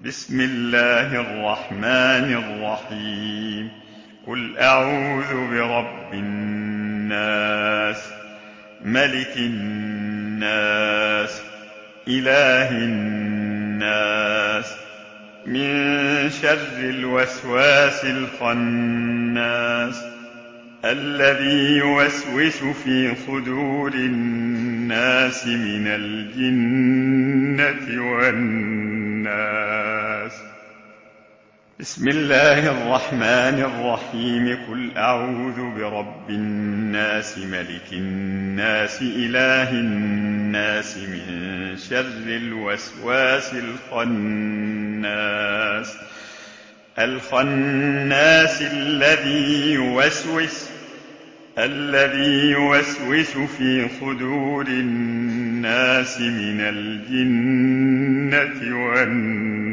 بسم الله الرحمن الرحيم. قل أعوذ برب الناس، ملك الناس، إله الناس، من شر الوسواس الخناس، الذي يوسوس في صدور الناس من الجنة والناس. بسم الله الرحمن الرحيم. قل أعوذ برب الناس، ملك الناس، إله الناس، من شر الوسواس الخناس الذي يوسوس في صدور الناس من الجنة والناس.